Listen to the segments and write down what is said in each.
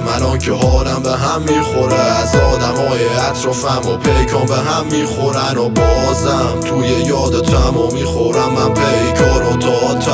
میشم الان که حالم به هم میخوره. از آدمای اطرافم و پیکان به هم میخورن و بازم توی یادتم و میخورم من پیکار و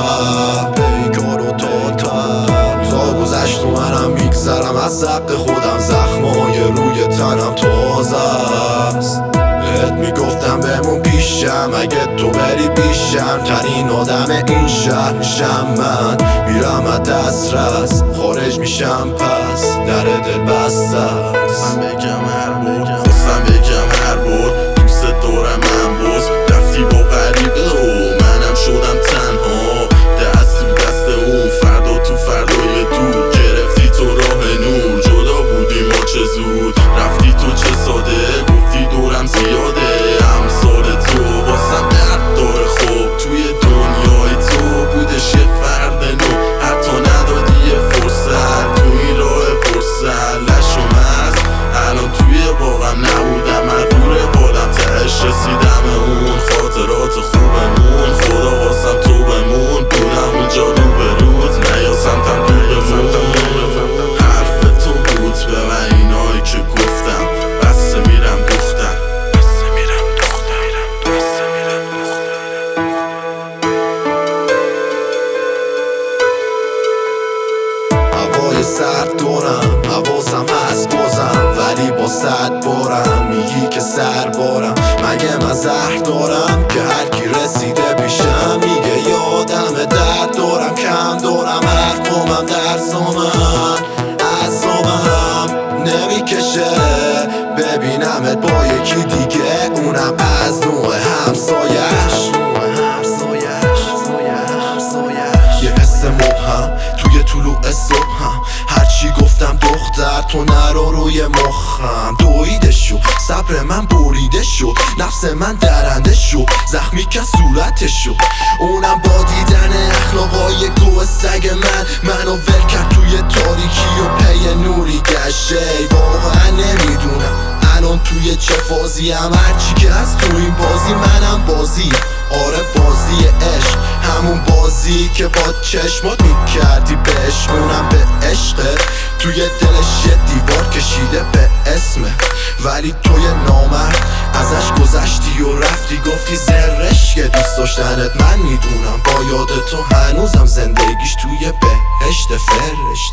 روزا گذشت و منم میگذرم از حق خودم. زخمای روی تنم تازه است. بهت میگفتم بمون پیشم اگه تو بری پیشم. ترین آدم این شهر میشم من. میرم از دسترس خارج میشم پس در دل بسته است. من بگم هر بود خواستم بگم هر بود دوست دارم من باز رفتی با غریبه و منم شدم تنها. دست تو دست اون فردا تو فردای دور گرفتی تو راه نور. جدا بودیم ما چه زود رفتی تو چه ساده گفتی دورم زیاده. امثال تو واسم درد داره خوب توی دنیای تو بودش یه فرد نو. حتی ندادی یه فرصت تو این راه پرسر لشم هست. الان توی باغم نبودم من روره بالم تهش رسیدم اون خاطرات خوبمون. خدا واسم تو بمون بودم اونجا رو به روت نیا سمتم حرف تو بود به من اینایی که گفتم. بسته میرم دختر هوای سرد دارم حواسم هست بازم ولی با 100 بارم میگی که سر بارم. مگه من زهر دارم که هرکی رسیده پیشم میگه یادم درد دارم. کم دارم حرفامم در زمان اعصابم نمیکشه ببینمت با یکی دیگه اونم از نوع همسایش. یه حس مبهم توی طلوع صبحم هرچی گفتم دختر تو نرو روی مخم. دویده شد صبر من بریده شد نفس من درنده شد زخمی که صورتش شد. اونم با دیدن اخلاقای گوه سگ منو ول کرد توی تاریکی و پی نوری گشته. واقعا نمیدونم الان توی چه فازی هم هرچی که از تو این بازی منم بازی. آره بازی عشق همون بازی که با چشمات میکردی بهش. اونم به عشقت توی دلش یه دیوار کشیده به اسمه ولی توی نامرد ازش گذشتی و رفتی گفتی زرش که دوست داشتنت من میدونم با یاد تو هنوزم زندگیش توی بهشت فرشته.